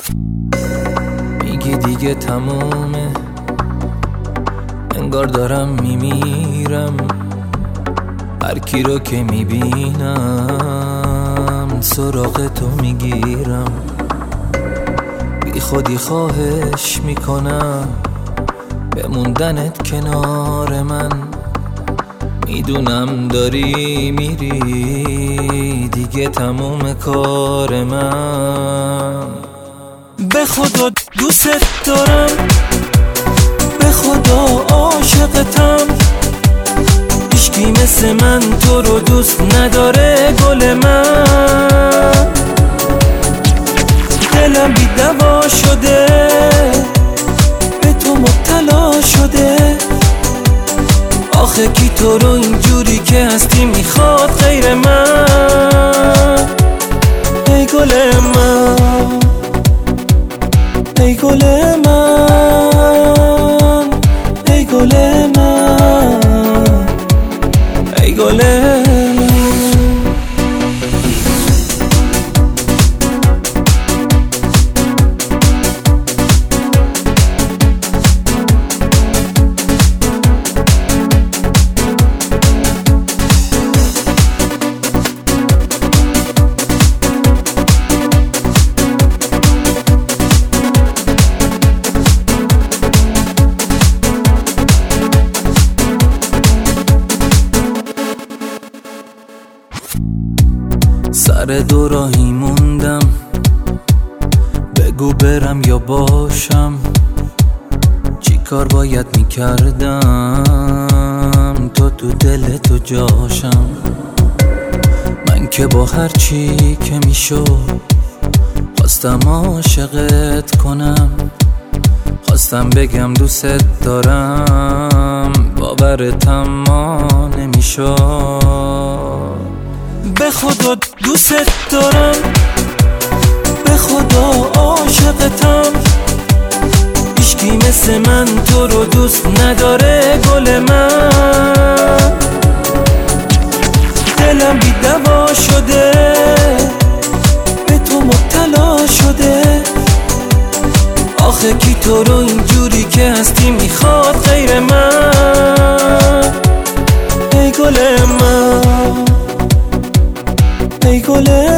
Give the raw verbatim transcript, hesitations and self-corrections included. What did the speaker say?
میگی دیگه تمومه، انگار دارم میمیرم. هر کی رو که میبینم سراغ تو میگیرم. بی خودی خواهش میکنم بموندنت کنار من. میدونم داری میری دیگه تموم کار من. به خدا دوست دارم، به خدا عاشقتم. هیچکی مثل من تو رو دوست نداره گل من. دلم بی دوا شده، به تو مبتلا شده. آخه کی تو رو اینجوری که هستی میخواد غیر من؟ ای گل من، ای گل من، ای گل من، ای گل من. سر دو راهی موندم، بگو برم یا باشم. چی کار باید میکردم تو تو دل تو جاشم. من که با هر چی که میشد خواستم عاشقت کنم. خواستم بگم دوست دارم، باورتم ما نمیشد. به خدا دوست دارم، به خدا عاشقتم. هیچکی مثل من تو رو دوست نداره گل من. دلم بی دوا شده، به تو مبتلا شده. آخه کی تو رو اینجوری که هستی میخواد غیر من؟ ای گل من، ای گل